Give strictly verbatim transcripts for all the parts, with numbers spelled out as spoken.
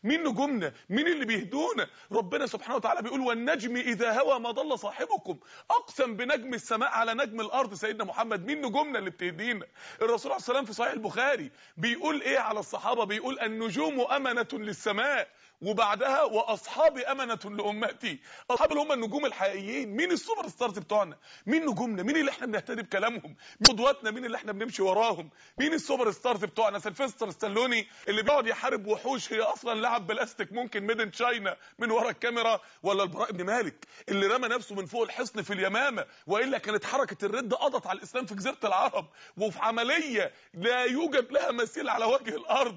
مين نجومنا؟ مين اللي بيهدونا؟ ربنا سبحانه وتعالى بيقول والنجم اذا هوى ما ضل صاحبكم. اقسم بنجم السماء على نجم الارض سيدنا محمد. مين نجومنا اللي بتهدينا؟ الرسول عليه السلام في صحيح البخاري بيقول ايه على الصحابه؟ بيقول النجوم امنه للسماء وبعدها واصحابي امنه لامتي. اصحاب اللي هم النجوم الحقيقيين. مين السوبر ستارز بتوعنا؟ مين نجومنا؟ مين اللي احنا بنهتدي بكلامهم؟ مين قدواتنا؟ مين اللي احنا بنمشي وراهم؟ مين السوبر ستارز بتوعنا؟ سيلفستر ستالوني اللي بيقعد يحارب وحوش هي اصلا لعب بلاستيك ممكن ميدن تشاينا من ورا الكاميرا؟ ولا البراء بن مالك اللي رمى نفسه من فوق الحصن في اليمامه والا كانت حركه الرد قضت على الاسلام في جزيره العرب وفي عمليه لا يوجد لها مثيل على وجه الارض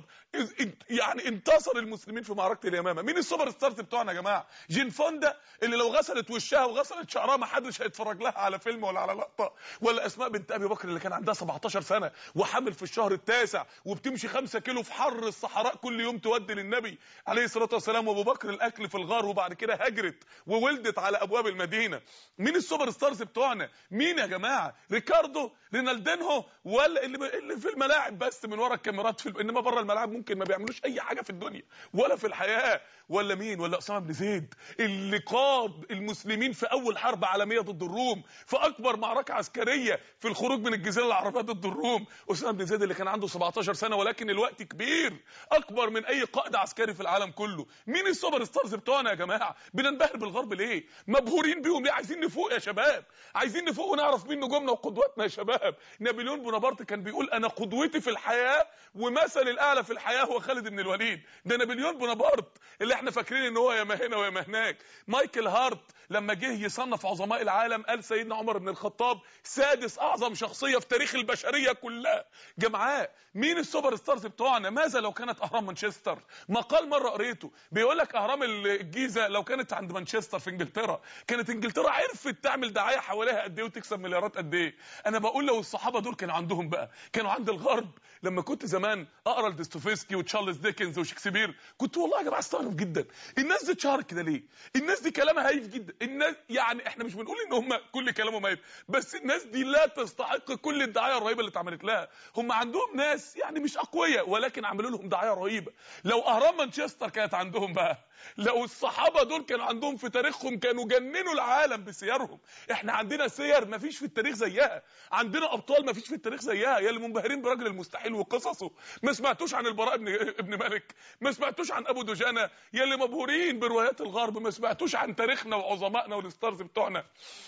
يعني انتصر المسلمين في معركه اليمامه. مين السوبر ستارز بتوعنا يا جماعه؟ جين فوندا اللي لو غسلت وشها وغسلت شعرها ما حدش هيتفرج لها على فيلم ولا على لقطه. ولا اسماء بنت ابي بكر اللي كان عندها سبعتاشر سنه وحامل في الشهر التاسع وبتمشي خمسة كيلو في حر الصحراء كل يوم تودي للنبي عليه الصلاه والسلام وابو بكر الاكل في الغار وبعد كده هجرت وولدت على ابواب المدينه. مين السوبر ستارز بتوعنا؟ مين يا جماعه؟ ريكاردو؟ رينالدينهو؟ ولا اللي اللي في الملاعب بس من ورا الكاميرات في انما بره الملاعب ممكن ما بيعملوش اي حاجه في الدنيا ولا في الحياه؟ ولا مين؟ ولا اسامه بن زيد اللي قاد المسلمين في اول حرب عالميه ضد الروم في اكبر معركه عسكريه في الخروج من الجزيره العربيه ضد الروم. اسامه بن زيد اللي كان عنده سبعتاشر سنه ولكن الوقت كبير اكبر من اي قائد عسكري في العالم كله. مين السوبر ستارز بتوعنا يا جماعه؟ بننبهر بالغرب ليه؟ مبهورين بيهم ليه؟ عايزين نفوق يا شباب، عايزين نفوق ونعرف مين نجومنا وقدواتنا يا شباب. نابليون بونابرت كان بيقول انا قدوتي في الحياه ومثل الاعلى في الحياه هو خالد بن الوليد. ده نابليون بونابرت اللي احنا فاكرين ان هو يا ما هنا ويا ما هناك. مايكل هارت لما جه يصنف عظماء العالم قال سيدنا عمر بن الخطاب سادس اعظم شخصيه في تاريخ البشريه كلها. جماعه مين السوبر ستارز بتوعنا؟ ماذا لو كانت اهرام مانشستر؟ مقال مره قريته بيقول لك اهرام الجيزه لو كانت عند مانشستر في انجلترا كانت انجلترا عرفت تعمل دعايه حواليها قد ايه وتكسب مليارات قد ايه. انا بقول لو الصحابه دول كانوا عندهم بقى كانوا عند الغرب. لما كنت زمان اقرا لدوستويفسكي وتشارلز ديكنز وشكسبير كنت والله يا جماعه استغرب جدا الناس دي اتشهرت كده ليه؟ الناس دي كلامها هايف جدا. الناس يعني احنا مش بنقول ان هم كل كلامهم هايف بس الناس دي لا تستحق كل الدعايه الرهيبه اللي اتعملت لها. هم عندهم ناس يعني مش اقوياء ولكن عملوا لهم دعايه رهيبه. لو اهرام مانشستر كانت عندهم بقى، لو الصحابه دول كانوا عندهم في تاريخهم كانوا جننوا العالم بسيرهم. احنا عندنا سير مفيش في التاريخ زيها، عندنا ابطال مفيش في التاريخ زيها. يا اللي منبهرين برجل المستحيل وقصصه ما سمعتوش عن البراء ابن ابن مالك؟ ما سمعتوش عن ابو دجانه؟ يا اللي مبهورين بروايات الغرب ما سمعتوش عن تاريخنا وعظمائنا والستارز بتوعنا؟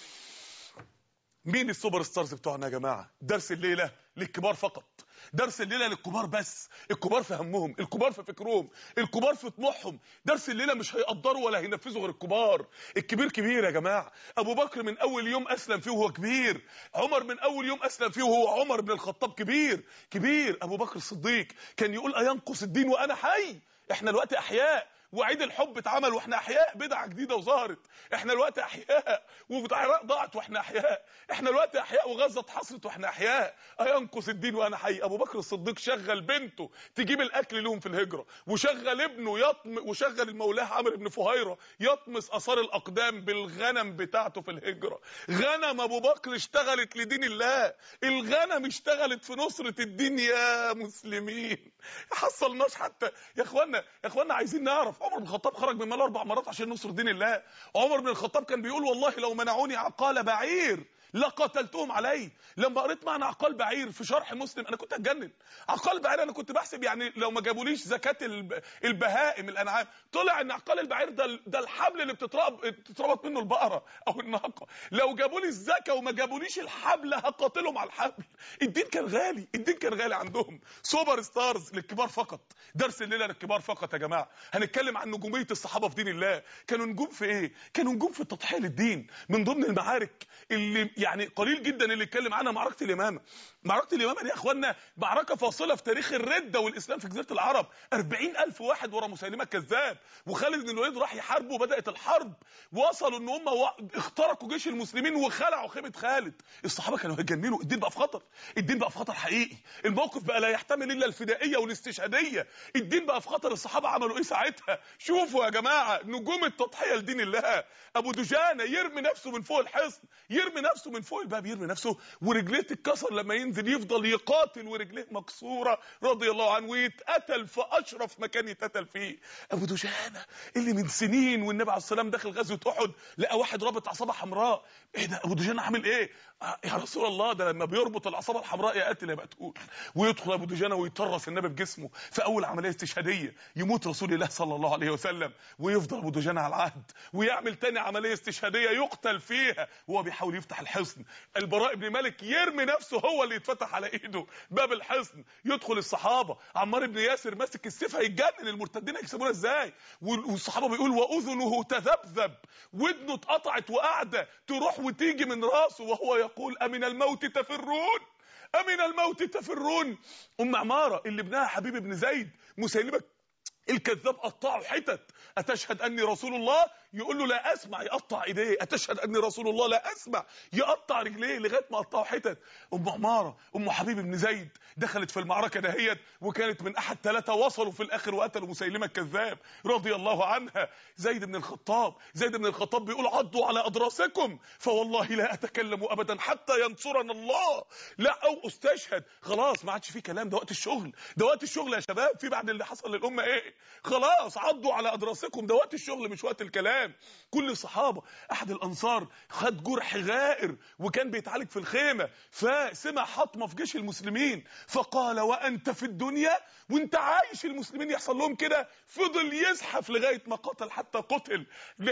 مين السوبر ستارز بتوعنا يا جماعه؟ درس الليله للكبار فقط، درس الليله للكبار بس. الكبار في همهم، الكبار في فكرهم، الكبار في طموحهم. درس الليله مش هيقدروا ولا هينفذوا غير الكبار. الكبير كبير يا جماعه. ابو بكر من اول يوم اسلم فيه وهو كبير، عمر من اول يوم اسلم فيه وهو عمر بن الخطاب كبير كبير. ابو بكر الصديق كان يقول اينقص الدين وانا حي؟ احنا الوقت احياء وعيد الحب اتعمل واحنا احياء، بدعه جديده وظهرت. احنا الوقت احياء والعراق ضاعت واحنا احياء. احنا الوقت احياء وغزه اتحصرت واحنا احياء. اينقص الدين وانا حي. ابو بكر الصديق شغل بنته تجيب الاكل لهم في الهجره، وشغل ابنه يطم وشغل المولاه عمرو بن فهيره يطمس اثار الاقدام بالغنم بتاعته في الهجره. غنم ابو بكر اشتغلت لدين الله، الغنم اشتغلت في نصره الدين يا مسلمين. حصلناش حتى يا اخوانا. يا اخوانا عايزين نعرف عمر بن الخطاب خرج من مال اربع مرات عشان نصر دين الله. عمر بن الخطاب كان بيقول والله لو منعوني عقال بعير لقتلتهم عليه. لما قريت معنى عقال بعير في شرح مسلم انا كنت هتجنن. عقال بعير انا كنت بحسب يعني لو ما جابوليش زكاه البهائم الانعام، طلع ان عقال البعير ده ده الحبل اللي بتتربط منه البقره او الناقه. لو جابولي الزكاه وما جابوليش الحبل هقاتلهم على الحبل. الدين كان غالي، الدين كان غالي عندهم. سوبر ستارز للكبار فقط، درس الليله للكبار فقط يا جماعه. هنتكلم عن نجوميه الصحابه في دين الله. كانوا نجوم في ايه؟ كانوا نجوم في التضحيه للدين. من ضمن المعارك اللي يعني قليل جدا اللي يتكلم عنها معركه اليمامه. معركه اليمامه دي يا اخوانا معركه فاصله في تاريخ الرده والاسلام في جزيره العرب. أربعين ألف واحد ورا مسيلمه الكذاب، وخالد بن الوليد راح يحاربوا وبدات الحرب. وصلوا ان هم و... اخترقوا جيش المسلمين وخلعوا خيمه خالد. الصحابه كانوا هيتجننوا. الدين بقى في خطر، الدين بقى في خطر حقيقي. الموقف بقى لا يحتمل الا الفدائيه والاستشهاديه. الدين بقى في خطر. الصحابه عملوا ايه ساعتها؟ شوفوا يا جماعه نجوم التضحيه لدين الله. ابو دجانه يرمي نفسه من فوق الحصن، يرمي نفسه نفسه من فوق الباب، يرمي نفسه ورجليه تتكسر لما ينزل، يفضل يقاتل ورجليه مكسوره رضي الله عنه، ويتقتل في اشرف مكان يتقتل فيه. ابو دجانه اللي من سنين والنبي عليه الصلاه والسلام داخل غزوه احد لقى واحد رابط عصابه حمراء، ايه ده ابو دجانه عامل ايه؟ آه يا رسول الله ده لما بيربط العصابه الحمراء يا قاتل يا مقتول. ويدخل ابو دجانه ويطرس النبي بجسمه في اول عمليه استشهاديه، يموت رسول الله صلى الله عليه وسلم، ويفضل ابو دجانه على العهد، ويعمل تاني عمليه استشهاديه يقتل فيها وهو بيحاول يفتح الحصن. البراء بن مالك يرمي نفسه هو اللي يتفتح على ايده باب الحصن، يدخل الصحابه، عمار بن ياسر ماسك السيف هيتجنن، المرتدين هيكسبونا ازاي؟ والصحابه بيقول واذنه تذبذب، ودنه اتقطعت وقاعده تروح وتيجي من راسه وهو يقول امن الموت تفرون، امن الموت تفرون. ام عماره اللي ابنها حبيب بن زيد مسيلمه الكذاب قطعه حتت، اتشهد اني رسول الله؟ يقول له لا اسمع، يقطع ايديه، اتشهد اني رسول الله؟ لا اسمع، يقطع رجليه لغايه ما قطعه حتت. ام عماره ام حبيب بن زيد دخلت في المعركه دهيت، وكانت من احد ثلاثه وصلوا في الاخر وقتلوا مسيلمه الكذاب رضي الله عنها. زيد بن الخطاب زيد بن الخطاب بيقول عضوا على اضراسكم فوالله لا اتكلم ابدا حتى ينصرنا الله، لا او استشهد. خلاص ما عادش في كلام، ده وقت الشغل، ده وقت الشغل يا شباب. في بعد اللي حصل للامه ايه؟ خلاص عضوا على اضراسكم، ده وقت الشغل مش وقت الكلام. كل الصحابه، احد الانصار خد جرح غائر وكان بيتعالج في الخيمه، فسمع حطمه في جيش المسلمين فقال وانت في الدنيا، وانت عايش المسلمين يحصل لهم كده؟ فضل يزحف لغايه ما قتل حتى قتل.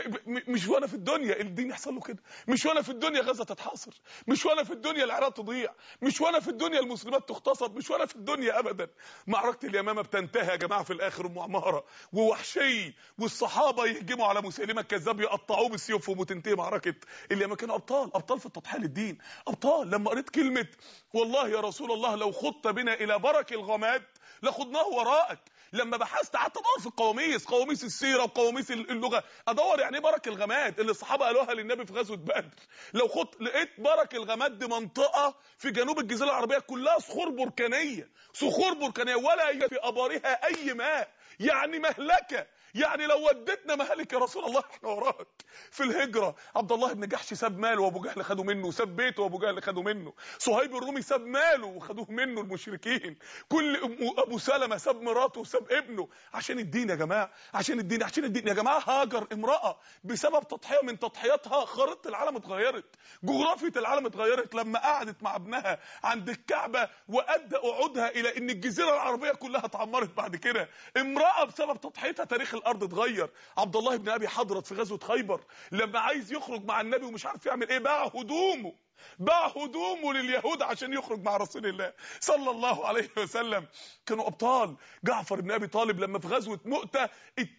مش وانا في الدنيا الدين يحصل له كده، مش وانا في الدنيا غزه تتحاصر، مش وانا في الدنيا العراق تضيع، مش وانا في الدنيا المسلمات تغتصب، مش وانا في الدنيا ابدا. معركه اليمامه بتنتهي يا جماعه في الاخر ام عماره ووحشي والصحابه يهجموا على مسيلمه الكذاب يقطعوه بسيوفهم وتنتهي معركه اليمامه. كانوا ابطال، ابطال في التضحيه للدين، ابطال. لما قريت كلمه والله يا رسول الله لو خضت بنا الى برك الغماد لخضناه وراءك، لما بحثت قعدت ادور في القواميس، قواميس السيره وقواميس اللغه، ادور يعني ايه برك الغماد اللي الصحابه قالوها للنبي في غزوه بدر. لو خدت لقيت برك الغماد دي منطقه في جنوب الجزيره العربيه كلها صخور بركانيه، صخور بركانيه ولا يوجد في ابارها اي ماء، يعني مهلكه. يعني لو ودتنا مهلك يا رسول الله احنا وراك. في الهجره عبد الله بن جحش ساب ماله وابو جهل خدوا منه، ساب بيته وابو جهل خدوا منه، صهيب الرومي ساب ماله وخدوه منه المشركين، كل ابو سلمة ساب مراته وساب ابنه عشان الدين يا جماعه، عشان الدين، عشان الدين يا جماعه. هاجر امراه بسبب تضحيه من تضحياتها خريطه العالم اتغيرت، جغرافيه العالم اتغيرت لما قعدت مع ابنها عند الكعبه وادى قعودها الى ان الجزيره العربيه كلها اتعمرت بعد كده. امراه بسبب تضحيتها تاريخ الارض اتغير. عبد الله بن ابي حضرت في غزوه خيبر لما عايز يخرج مع النبي ومش عارف يعمل ايه، باع هدومه، باع هدومه لليهود عشان يخرج مع رسول الله صلى الله عليه وسلم. كانوا ابطال. جعفر بن ابي طالب لما في غزوه مؤتة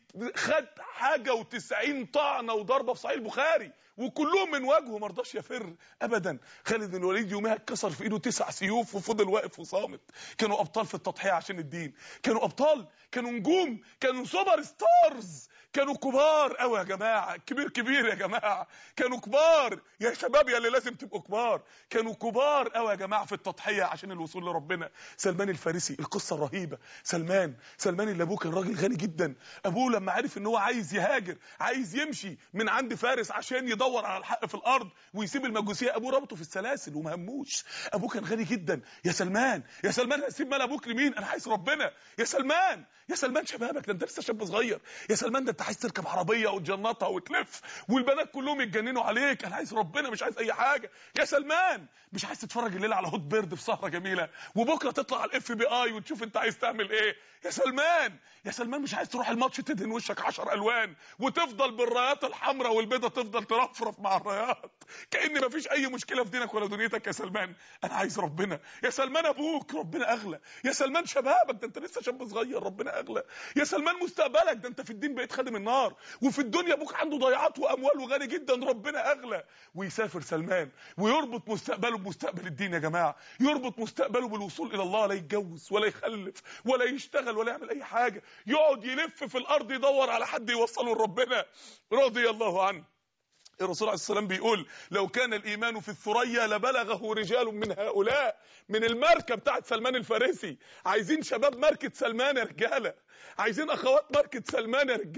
خد حاجه وتسعين طعنه وضربه في صحيح البخاري وكلهم من وجهه، ما رضاش يفر ابدا. خالد بن الوليد يومها اتكسر في ايده تسع سيوف وفضل واقف وصامت. كانوا ابطال في التضحيه عشان الدين، كانوا ابطال، كانوا نجوم، كانوا سوبر ستارز، كانوا كبار قوي يا جماعه، كبير كبير يا جماعه، كانوا كبار يا شباب يا اللي لازم تبقوا كبار، كانوا كبار قوي يا جماعه في التضحيه عشان الوصول لربنا. سلمان الفارسي القصه الرهيبه، سلمان سلمان اللي ابوه كان راجل غني جدا، ابوه لما عرف ان هو عايز يهاجر، عايز يمشي من عند فارس عشان يدور على الحق في الارض ويسيب المجوسيه، ابوه ربطه في السلاسل وما هموش. ابوه كان غني جدا. يا سلمان يا سلمان هسيب مال ابوك لمين؟ انا عايز ربنا. يا سلمان يا سلمان شبابك ده انت لسه شاب صغير، يا سلمان ده انت عايز تركب عربيه وتجنطها وتلف والبنات كلهم يتجننوا عليك، انا عايز ربنا مش عايز اي حاجه. يا سلمان مش عايز تتفرج الليله على هوت بيرد في سهره جميله وبكره تطلع على الاف بي اي وتشوف انت عايز تعمل ايه؟ يا سلمان يا سلمان مش عايز تروح الماتش تدهن وشك عشر الوان وتفضل بالرايات الحمراء والبيضه تفضل ترفرف مع الرايات كأن مفيش اي مشكله في دينك ولا دنيتك. يا سلمان انا عايز ربنا. يا سلمان ابوك ربنا اغلى. يا سلمان شبابك ده انت لسه شاب صغير ربنا اغلى. يا سلمان مستقبلك ده انت في الدين بقيت خادم النار، وفي الدنيا ابوك عنده ضيعات واموال وغني جدا ربنا اغلى. ويسافر سلمان ويربط مستقبله بمستقبل الدين يا جماعه، يربط مستقبله بالوصول الى الله، لا يتجوز ولا يخلف ولا يشتغل ولا يعمل اي حاجه، يقعد يلف في الارض يدور على حد يوصله لربنا رضي الله عنه. الرسول عليه الصلاه والسلام بيقول لو كان الايمان في الثريا لبلغه رجال من هؤلاء. من الماركه بتاعت سلمان الفارسي. عايزين شباب ماركه سلمان يا رجاله، عايزين اخوات ماركه سلمان يا رجاله،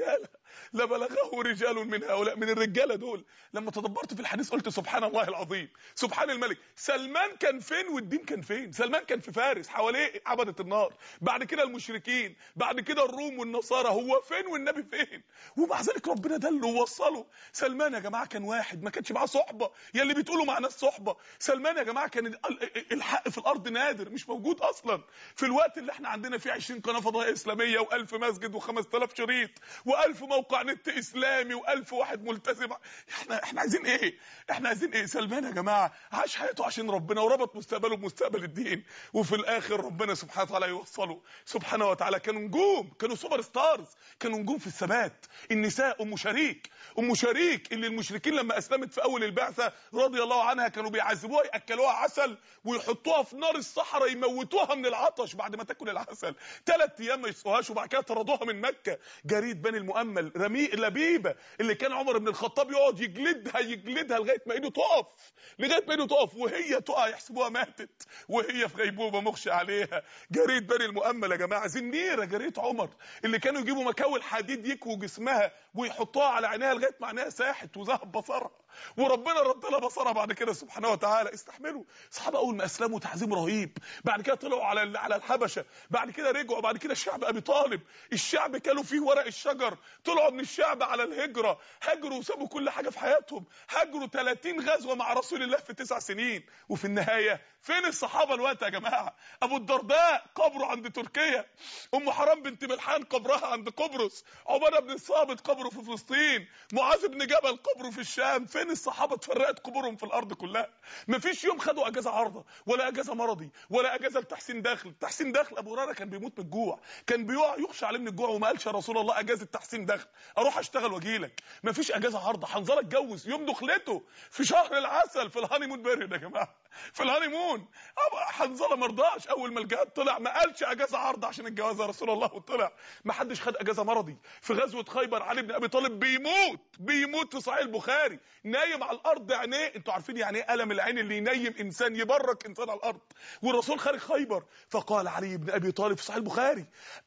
لبلغه رجال من هؤلاء، من الرجاله دول. لما تدبرت في الحديث قلت سبحان الله العظيم، سبحان الملك. سلمان كان فين والدين كان فين؟ سلمان كان في فارس، حواليه عبدة النار، بعد كده المشركين، بعد كده الروم والنصارى، هو فين والنبي فين؟ ومع ذلك ربنا دله ووصله. سلمان يا جماعه كان واحد، ما كانش معاه صحبه، يا اللي بتقولوا مع ناس صحبه. سلمان يا جماعه كان الحق في الارض نادر، مش موجود اصلا. في الوقت اللي احنا عندنا فيه عشرين قناه فضائيه اسلاميه وألف مسجد وخمس آلاف شريط وألف موقع نت اسلامي وألف واحد ملتزم، احنا احنا عايزين ايه؟ احنا عايزين ايه؟ سلمان يا جماعه عاش حياته عشان ربنا وربط مستقبله بمستقبل الدين، وفي الاخر ربنا سبحانه وتعالى يوصله سبحانه وتعالى. كانوا نجوم، كانوا سوبر ستارز، كانوا نجوم في الثبات. النساء ام شريك، ام شريك اللي المشركين لما اسلمت في اول البعثه رضي الله عنها كانوا بيعذبوها، ياكلوها عسل ويحطوها في نار الصحراء يموتوها من العطش بعد ما تاكل العسل، ثلاث ايام ما يسقوهاش، وبعد كده طردوها من مكه. جريد بني المؤمل رمي لبيبه اللي كان عمر بن الخطاب يقعد يجلدها يجلدها لغايه ما ايده تقف، لغايه ما ايده تقف، وهي تقع يحسبوها ماتت وهي في غيبوبه مغشى عليها. جريد بني المؤمل يا جماعه. زنيره جريت عمر اللي كانوا يجيبوا مكاول حديد يكووا جسمها ويحطوها على عينيها لغايه ما عينيها ساحت وذهب بصرها، وربنا رد لها بصرها بعد كده سبحانه وتعالى. استحملوا الصحابه اول ما اسلموا تعظيم رهيب، بعد كده طلعوا على على الحبشه، بعد كده رجعوا، بعد كده الشعب ابي طالب، الشعب كانوا فيه ورق الشجر، طلعوا من الشعب على الهجره، هاجروا وسابوا كل حاجه في حياتهم، هاجروا ثلاثين غزوه مع رسول الله في تسع سنين. وفي النهايه فين الصحابه الوقت يا جماعه؟ ابو الدرداء قبره عند تركيا، ام حرام بنت ملحان قبرها عند قبرص، عباده بن الصامت قبره في فلسطين، معاذ بن جبل قبره في الشام. فين الصحابه؟ اتفرقت قبورهم في الارض كلها. مفيش يوم خدوا اجازه عارضه ولا اجازه مرضي ولا اجازه لتحسين دخل. تحسين دخل ابو هريره كان بيموت من الجوع، كان بيقع يخشى عليه من الجوع وما قالش يا رسول الله اجازه تحسين دخل اروح اشتغل واجيلك. مفيش اجازه عارضه. حنظله اتجوز يوم دخلته في شهر العسل في الهاني مون بيريد يا جماعه، في الهاني مون. حنظله ما رضاش، اول ما الجهاد طلع ما قالش اجازه عارضه عشان الجواز يا رسول الله، وطلع. ما حدش خد اجازه مرضي. في غزوه خيبر علي بن ابي طالب بيموت بيموت في صحيح البخاري، نايم على الارض عينيه، انتوا عارفين يعني ايه الم العين اللي ينيم انسان يبرك انسان على الارض، والرسول خارج خيبر. فقال علي بن ابي طالب في صحيح البخاري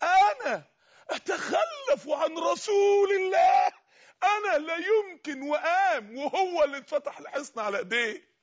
انا اتخلف عن رسول الله، انا لا يمكن، وقام وهو اللي اتفتح الحصن على ايديه.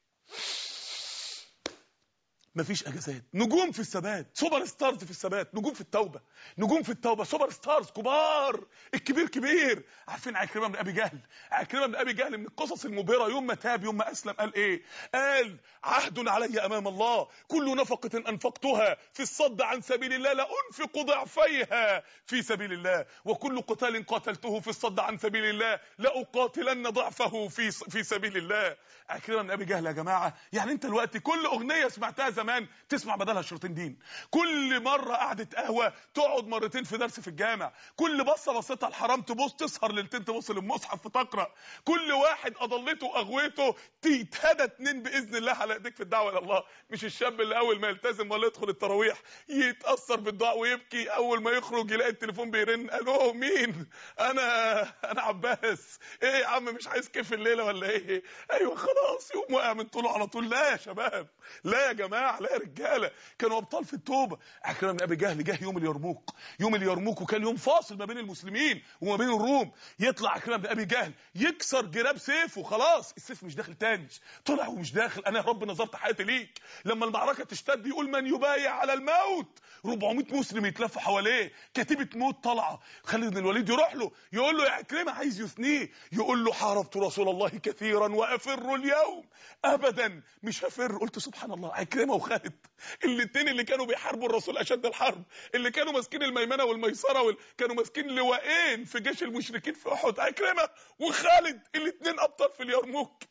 مفيش اجازات. نجوم في الثبات، سوبر ستارز في الثبات، نجوم في التوبه، نجوم في التوبه، سوبر ستارز كبار. الكبير كبير. عارفين عكرمه بن ابي جهل؟ عكرمه بن ابي جهل من القصص المبهره. يوم ما تاب، يوم ما اسلم، قال ايه؟ قال عهد علي امام الله كل نفقه انفقتها في الصد عن سبيل الله لانفق ضعفيها في سبيل الله، وكل قتال قاتلته في الصد عن سبيل الله لاقاتلن ضعفه في في سبيل الله. عكرمه بن ابي جهل يا جماعه، يعني انت دلوقتي كل اغنيه سمعتها زمان تسمع بدلها شريطين دين، كل مره قعده قهوه تقعد مرتين في درس في الجامع، كل بصه بصيتها الحرام تبص تسهر ليلتين تبص للمصحف فتقرا، كل واحد اضلته واغويته تتهدى اتنين باذن الله على ايديك في الدعوه الى الله. مش الشاب اللي اول ما يلتزم ولا يدخل التراويح يتاثر بالدعاء ويبكي، اول ما يخرج يلاقي التليفون بيرن، الو مين؟ انا انا عباس. ايه يا عم مش عايز كيف الليله ولا ايه؟ ايوه خلاص يقوم واقع من طوله على طول. لا يا شباب، لا يا جماعه، لا يا رجاله، كانوا ابطال في التوبه. عكرمه بن ابي جهل جه يوم اليرموك، يوم اليرموك وكان يوم فاصل ما بين المسلمين وما بين الروم. يطلع عكرمه بن ابي جهل يكسر جراب سيفه، خلاص السيف مش داخل تاني، طلع ومش داخل. انا يا رب نظرت حياتي ليك. لما المعركه تشتد يقول من يبايع على الموت، أربعمائة مسلم يتلفوا حواليه، كتيبه موت طالعه. خالد بن الوليد يروح له يقول له يا عكرمه، عايز يثنيه، يقول له حاربت رسول الله كثيرا وافر اليوم ابدا مش هفر. قلت سبحان الله، عكرمه وخالد الاثنين اللي كانوا بيحاربوا الرسول اشد الحرب، اللي كانوا ماسكين الميمنه والميسره وال... كانوا ماسكين لواءين في جيش المشركين في احد، عكرمه وخالد الاثنين ابطال في اليرموك.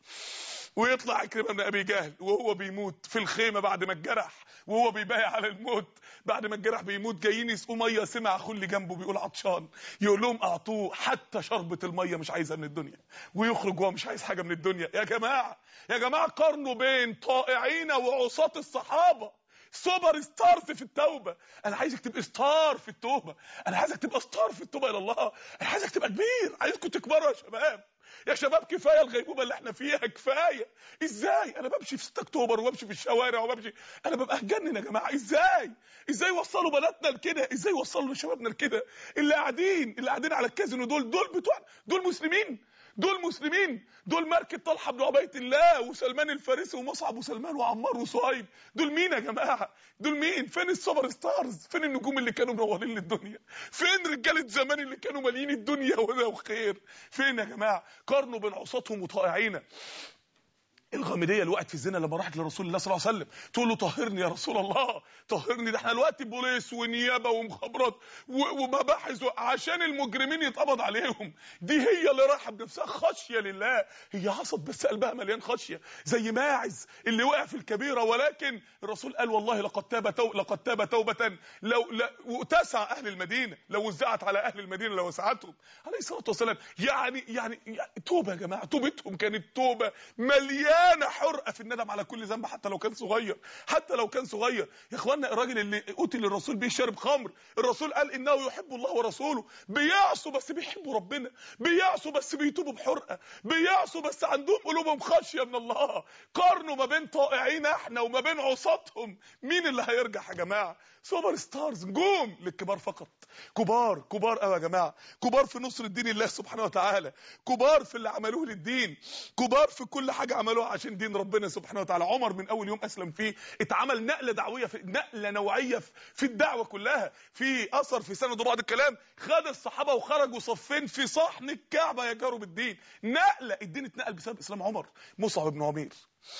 ويطلع عكرمه بن ابي جهل وهو بيموت في الخيمه بعد ما اتجرح، وهو بيبايع على الموت بعد ما اتجرح بيموت. جايين يسقوا ميه، سمع اخوه اللي جنبه بيقول عطشان، يقول لهم اعطوه حتى شربة الميه مش عايزها من الدنيا، ويخرج وهو مش عايز حاجه من الدنيا. يا جماعه يا جماعه قارنوا بين طائعين وعصاة الصحابه سوبر ستارز في التوبه. انا عايزك تبقى ستار في التوبه، انا عايزك تبقى ستار في التوبه الى الله، انا عايزك تبقى كبير، عايزكم تكبروا يا شباب. يا شباب كفايه الغيبوبه اللي احنا فيها، كفايه. ازاي انا بمشي في ستة اكتوبر وبمشي في الشوارع وبمشي، انا ببقى هجنن يا جماعه. ازاي ازاي وصلوا بناتنا لكده؟ ازاي وصلوا لشبابنا لكده؟ اللي قاعدين اللي قاعدين على الكازينو دول دول بتوع دول مسلمين، دول مسلمين، دول ماركة طلحة بن عبيد الله وسلمان الفارسي ومصعب وسلمان وعمار وصهيب. دول مين يا جماعه؟ دول مين؟ فين السوبر ستارز؟ فين النجوم اللي كانوا منورين للدنيا؟ فين رجاله زمان اللي كانوا مالين الدنيا وده وخير؟ فين يا جماعه؟ قارنوا بين عصاتهم وطائعين. الغامديه اللي وقعت في الزنا لما راحت لرسول الله صلى الله عليه وسلم تقول له طهرني يا رسول الله، طهرني، ده احنا دلوقتي بوليس ونيابه ومخابرات ومباحث عشان المجرمين يتقبض عليهم. دي هي اللي رايحه بنفسها خشيه لله، هي عصت بس قلبها مليان خشيه زي ماعز اللي وقع في الكبيره. ولكن الرسول قال والله لقد تاب تو... لقد تاب توبه لو لا... وتسع اهل المدينه، لو وزعت على اهل المدينه لوسعتهم عليه الصلاه والسلام. يعني يعني, يعني توبه يا جماعه، توبتهم كانت توبه مليانه انا حرقه في الندم على كل ذنب حتى لو كان صغير، حتى لو كان صغير. يا اخوانا الراجل اللي قتل الرسول بيه شارب خمر، الرسول قال انه يحب الله ورسوله. بيعصوا بس بيحبوا ربنا، بيعصوا بس بيتوبوا بحرقه، بيعصوا بس عندهم قلوبهم خشيه من الله. قارنوا ما بين طائعين احنا وما بين عصاتهم، مين اللي هيرجع يا جماعه؟ سوبر ستارز نجوم للكبار فقط، كبار كبار قوي يا جماعه، كبار في نصر الدين الله سبحانه وتعالى، كبار في اللي عملوه للدين، كبار في كل حاجه عملوها عشان دين ربنا سبحانه وتعالى. عمر من اول يوم اسلم فيه اتعمل نقله دعويه، في نقله نوعيه في الدعوه كلها. في اثر في سند بعض الكلام خد الصحابه وخرجوا صفين في صحن الكعبه يجاروا بالدين. نقله، الدين اتنقل بسبب اسلام عمر. مصعب بن عمير،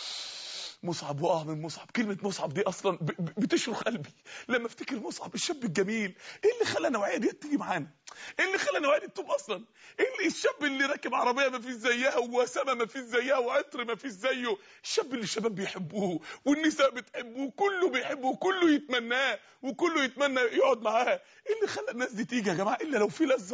مصعب وقع من مصعب. كلمه مصعب دي اصلا بتشرخ قلبي لما افتكر مصعب الشاب الجميل. ايه اللي خلى النوعيه دي تيجي معانا؟ ايه اللي خلى النوعيه دي تتوب اصلا؟ ايه اللي الشاب اللي راكب عربيه ما فيش زيها ووسامه ما فيش زيها وعطر ما فيش زيه، الشاب اللي الشباب بيحبوه والنساء بتحبوه، كله بيحبه وكله يتمناه وكله يتمنى يقعد معاه. ايه اللي خلى الناس دي تيجي يا جماعه؟ الا لو في لذه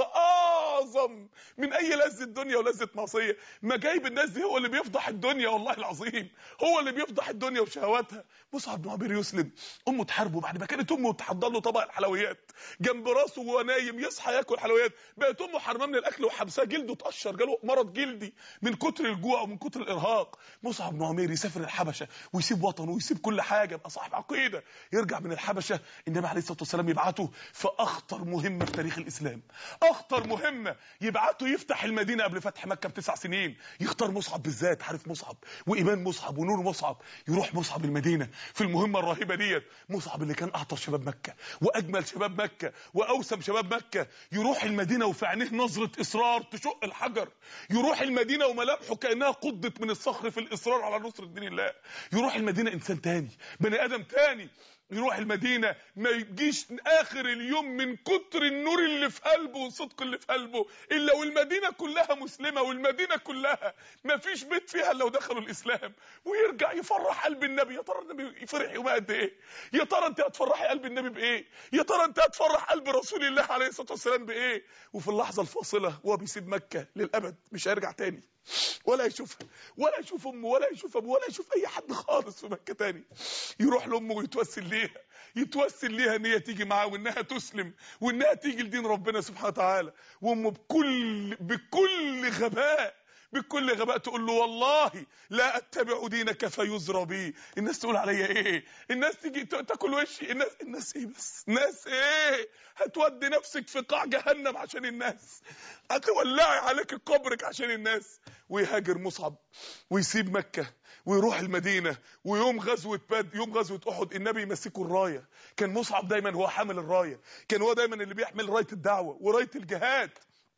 اعظم من اي لذه دنيا ولذه معصيه. ما جايب الناس دي هو اللي بيفضح الدنيا، والله العظيم هو اللي بيفضح الدنيا وشهواتها. مصعب بن عمير يسلم، امه تحاربه بعد ما كانت امه تحضر له طبق الحلويات جنب راسه وهو نايم يصحى ياكل حلويات، بقت امه حرماه من الاكل وحبساه، جلده اتقشر، جاله مرض جلدي من كتر الجوع ومن كتر الارهاق. مصعب بن عمير يسافر الحبشه ويسيب وطنه ويسيب كل حاجه، يبقى صاحب عقيده، يرجع من الحبشه النبي عليه الصلاه والسلام يبعته في اخطر مهمه في تاريخ الاسلام، اخطر مهمه، يبعته يفتح المدينه قبل فتح مكه بتسع سنين. يختار مصعب بالذات، عارف مصعب وايمان مصعب ونور مصعب، يروح مصعب المدينه في المهمه الرهيبه ديت. مصعب اللي كان اعطر شباب مكه واجمل شباب مكه واوسم شباب مكه، يروح المدينه وفي عينيه نظره اصرار تشق الحجر، يروح المدينه وملامحه كانها قضت من الصخر في الاصرار على نصر دين الله، يروح المدينه انسان تاني، بني ادم تاني، يروح المدينة ما يجيش اخر اليوم من كتر النور اللي في قلبه والصدق اللي في قلبه الا والمدينة كلها مسلمة، والمدينة كلها ما فيش بيت فيها لو دخلوا الاسلام، ويرجع يفرح قلب النبي. يا ترى النبي يفرح يوم قد ايه؟ يا ترى انت هتفرحي قلب النبي بايه؟ يا ترى انت هتفرح قلب رسول الله عليه الصلاة والسلام بايه؟ وفي اللحظة الفاصلة وهو بيسيب مكة للابد، مش هيرجع تاني ولا يشوفها ولا يشوف امه ولا يشوف ابوه ولا يشوف اي حد خالص في مكه تاني. يروح لامه ويتوسل ليها، يتوسل ليها ان هي تيجي معاه وانها تسلم وانها تيجي لدين ربنا سبحانه وتعالى. وامه بكل بكل غباء بكل غباء تقول له والله لا اتبع دينك فيزرى بي. الناس تقول عليا ايه؟ الناس تيجي تاكل وشي. الناس الناس ايه بس؟ الناس ايه؟ هتودي نفسك في قاع جهنم عشان الناس، هتولعي عليك قبرك عشان الناس. ويهاجر مصعب ويسيب مكة ويروح المدينة، ويوم غزوة بدر يوم غزوة احد النبي يمسكه الراية. كان مصعب دايما هو حامل الراية، كان هو دايما اللي بيحمل راية الدعوة وراية الجهاد.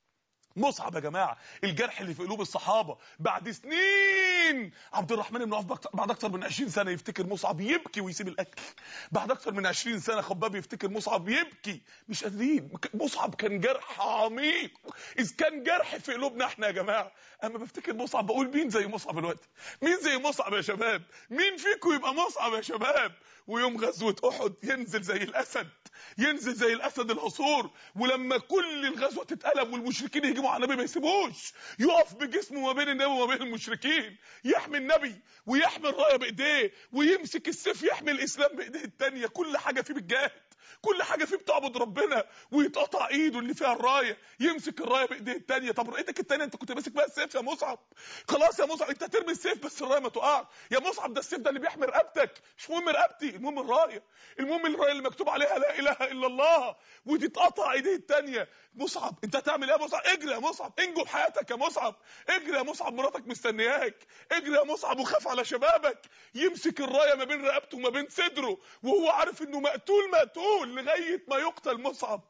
مصعب يا جماعه الجرح اللي في قلوب الصحابه بعد سنين. عبد الرحمن بن عوف بعد اكتر من عشرين سنه يفتكر مصعب يبكي ويسيب الاكل. بعد اكتر من عشرين سنه خباب يفتكر مصعب يبكي، مش قادرين. مصعب كان جرح عميق، اذ كان جرح في قلوبنا احنا يا جماعه. اما بفتكر مصعب بقول مين زي مصعب دلوقتي؟ مين زي مصعب يا شباب؟ مين فيكم يبقى مصعب يا شباب؟ ويوم غزوة احد ينزل زي الاسد، ينزل زي الاسد العصور. ولما كل الغزوه تتقلب والمشركين يهجموا على النبي ما يسيبوش، يقف بجسمه ما بين النبي وما بين المشركين، يحمي النبي ويحمي الرايه بايديه، ويمسك السيف يحمي الاسلام بايديه الثانيه. كل حاجه فيه بتجاهد، كل حاجه فيه بتعبد ربنا. ويتقطع ايده اللي فيها الرايه، يمسك الرايه بايديه الثانيه. طب ايدك الثانيه انت كنت ماسك بقى السيف يا مصعب، خلاص يا مصعب انت ترمي السيف بس الرايه ما تقعش يا مصعب، ده السيف ده اللي بيحمي رقبتك، مش مهم رقبتي، المهم الرايه، المهم الرايه اللي مكتوب عليها لا اله الا الله. وتتقطع ايديه الثانيه. مصعب انت هتعمل ايه يا مصعب؟ اجري يا مصعب، انجو بحياتك يا مصعب، اجري يا مصعب، مراتك مستنياك، اجري يا مصعب وخاف على شبابك. يمسك الرايه ما بين رقبته وما بين صدره وهو عارف انه مقتول مقتول لغايه ما يقتل مصعب،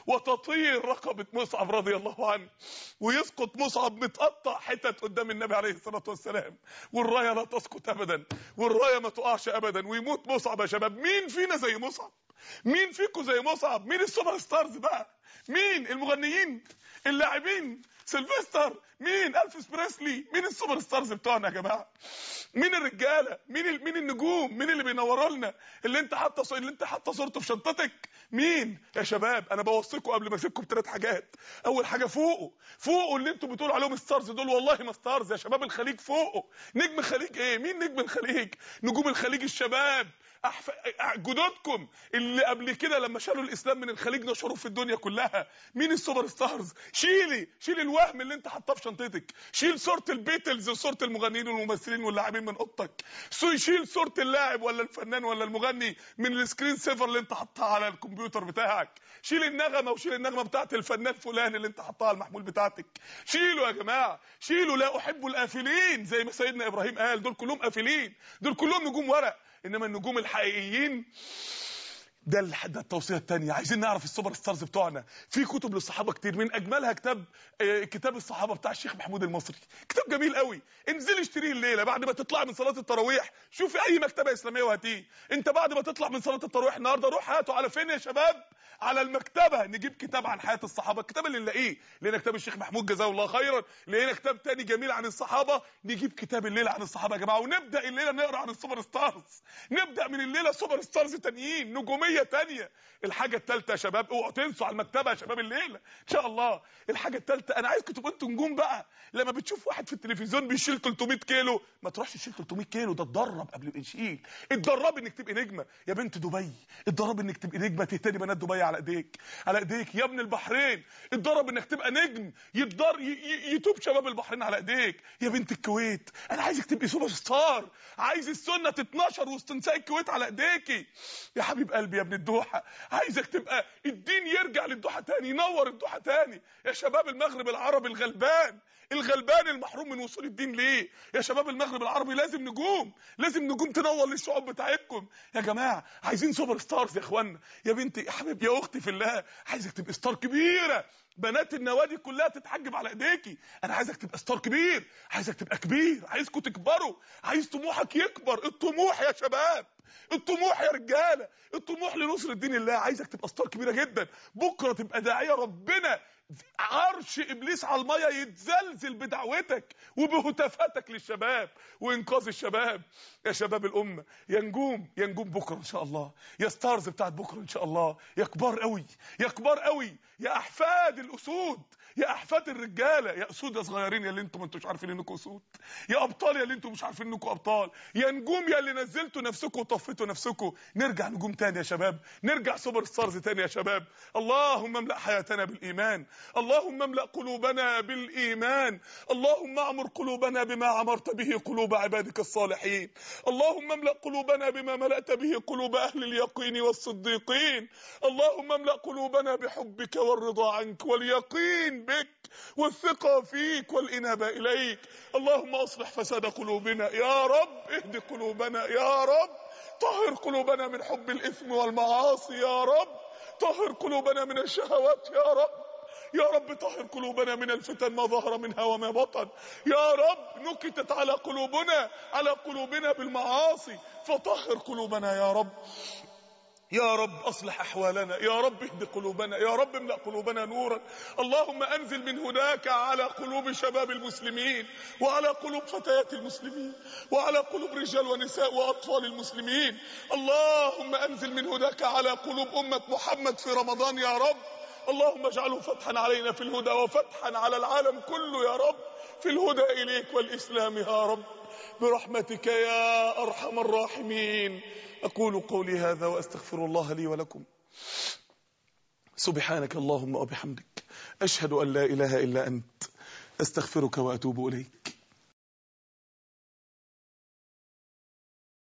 وتطير رقبه مصعب رضي الله عنه، ويسقط مصعب متقطع حتت قدام النبي عليه الصلاه والسلام، والرايه لا تسقط ابدا، والرايه ما تقعش ابدا، ويموت مصعب. يا شباب مين فينا زي مصعب؟ مين فيكم زي مصعب؟ مين السوبر ستارز بقى؟ مين المغنيين؟ اللاعبين؟ سيلفستر؟ مين؟ الفيس بريسلي؟ مين السوبر ستارز بتوعنا يا جماعه؟ مين الرجاله؟ مين ال... مين النجوم؟ مين اللي بينوروا لنا؟ اللي انت حاطه ص... اللي انت حاطه صورته في شنطتك مين؟ يا شباب انا بوصيكم قبل ما اسيبكم بثلاث حاجات. اول حاجه فوقوا، فوقوا اللي انتوا بتقولوا عليهم ستارز دول، والله ما ستارز يا شباب. الخليج فوقوا. نجم الخليج ايه؟ مين نجم الخليج؟ نجوم الخليج الشباب، أحف... جدودكم اللي قبل كده لما شالوا الاسلام من الخليج نشروه في الدنيا كلها. مين السوبر ستارز؟ شيلي شيل الوهم اللي انت حاطاه في شنطتك، شيل صوره البيتلز وصوره المغنيين والممثلين واللاعبين من اوضتك، شيل صوره اللاعب ولا الفنان ولا المغني من السكرين سيفر اللي انت حاطها على الكمبيوتر بتاعك، شيل النغمه وشيل النغمه بتاعت الفنان فلان اللي انت حاطها على المحمول بتاعتك. شيلوا يا جماعه، شيلوا. لا احب الافلين زي ما سيدنا ابراهيم قال، دول كلهم افلين، دول كلهم نجوم ورق، انما النجوم الحقيقيين ده ده التوصيه الثانيه. عايزين نعرف السوبر ستارز بتوعنا. في كتب للصحابه كتير، من اجملها كتاب آه كتاب الصحابه بتاع الشيخ محمود المصري، كتاب جميل قوي. انزلي اشتريه الليله بعد ما تطلع من صلاه التراويح، شوفي اي مكتبه اسلاميه وهاتيه. انت بعد ما تطلع من صلاه التراويح النهارده روح هاته على فين يا شباب؟ على المكتبه. نجيب كتاب عن حياه الصحابه، الكتاب اللي نلاقيه، لقينا كتاب الشيخ محمود جزاه الله خيرا، لقينا كتاب تاني جميل عن الصحابه، نجيب كتاب الليله عن الصحابه يا جماعه، ونبدا الليله نقرا عن السوبر ستارز. نبدا من الليله سوبر ستارز تانيين، نجوميه تانيه. الحاجه الثالثه يا شباب، اوعوا تنسوا على المكتبه يا شباب الليله ان شاء الله. الحاجه الثالثه انا عايزكم تبقوا انتوا نجوم بقى. لما بتشوف واحد في التلفزيون بيشيل ثلاثمية كيلو، ما تروحش تشيل ثلاثمية كيلو، ده اتدرب قبل ما يشيل. اتدرب انك تبقي نجمه يا بنت دبي، اتدرب انك تبقي نجمه تهتدي بنات دبي على ايديك، على ايديك يا ابن البحرين. اتدرب انك تبقى نجم يقدر يتوب شباب البحرين على ايديك. يا بنت الكويت انا عايزك تبقي سوبر ستار، عايز السنه تتنشر وسط نساء الكويت على ايديكي. يا حبيب قلبي يا ابن الدوحه، عايزك تبقى الدين يرجع للدوحه تاني، ينور الدوحه تاني. يا شباب المغرب العربي الغلبان، الغلبان المحروم من وصول الدين ليه؟ يا شباب المغرب العربي لازم نجوم، لازم نجوم تنور للشعوب بتاعتكم يا جماعه. عايزين سوبر ستارز يا اخوانا. يا بنتي يا حبيبي يا اختي في الله، عايزك تبقى ستار كبيره، بنات النوادي كلها تتحجب على ايديكي. انا عايزك تبقى ستار كبير، عايزك تبقى كبير، عايزكم تكبروا، عايز طموحك يكبر. الطموح يا شباب، الطموح يا رجاله، الطموح لنصر الدين الله. عايزك تبقى ستار كبيره جدا، بكره تبقى داعيه ربنا، عرش ابليس على الميه يتزلزل بدعوتك وبهتافاتك للشباب وانقاذ الشباب. يا شباب الامه، يا نجوم، يا نجوم بكره ان شاء الله، يا ستارز بتاعت بكره ان شاء الله، يا كبار قوي، يا كبار قوي، يا احفاد الاسود، يا احفاد الرجاله، يا اسود يا صغيرين يا اللي انتم ما انتوش عارفين انكم اسود، يا ابطال يا اللي انتم مش عارفين انكم ابطال، يا نجوم يا اللي نزلتوا نفسكم وطفيتوا نفسكم. نرجع نجوم تاني يا شباب، نرجع سوبر ستارز تاني يا شباب. اللهم املأ حياتنا بالايمان، اللهم املأ قلوبنا بالايمان، اللهم اعمر قلوبنا بما عمرت به قلوب عبادك الصالحين، اللهم املأ قلوبنا بما ملأت به قلوب اهل اليقين والصديقين، اللهم املأ قلوبنا بحبك والرضا عنك واليقين بك والثقة فيك والإنابة إليك. اللهم أصلح فساد قلوبنا يا رب، اهد قلوبنا يا رب، طهر قلوبنا من حب الإثم والمعاصي يا رب، طهر قلوبنا من الشهوات يا رب، يا رب طهر قلوبنا من الفتن ما ظهر منها وما بطن يا رب. نكتت على قلوبنا على قلوبنا بالمعاصي، فطهر قلوبنا يا رب. يا رب أصلح أحوالنا، يا رب اهد قلوبنا، يا رب املأ قلوبنا نورا. اللهم أنزل من هداك على قلوب شباب المسلمين، وعلى قلوب فتيات المسلمين، وعلى قلوب رجال ونساء وأطفال المسلمين. اللهم أنزل من هداك على قلوب أمة محمد في رمضان يا رب. اللهم اجعله فتحا علينا في الهدى، وفتحا على العالم كله يا رب في الهدى إليك والإسلام يا رب، برحمتك يا أرحم الراحمين. أقول قولي هذا وأستغفر الله لي ولكم. سبحانك اللهم وبحمدك، أشهد أن لا إله إلا أنت، أستغفرك وأتوب إليك.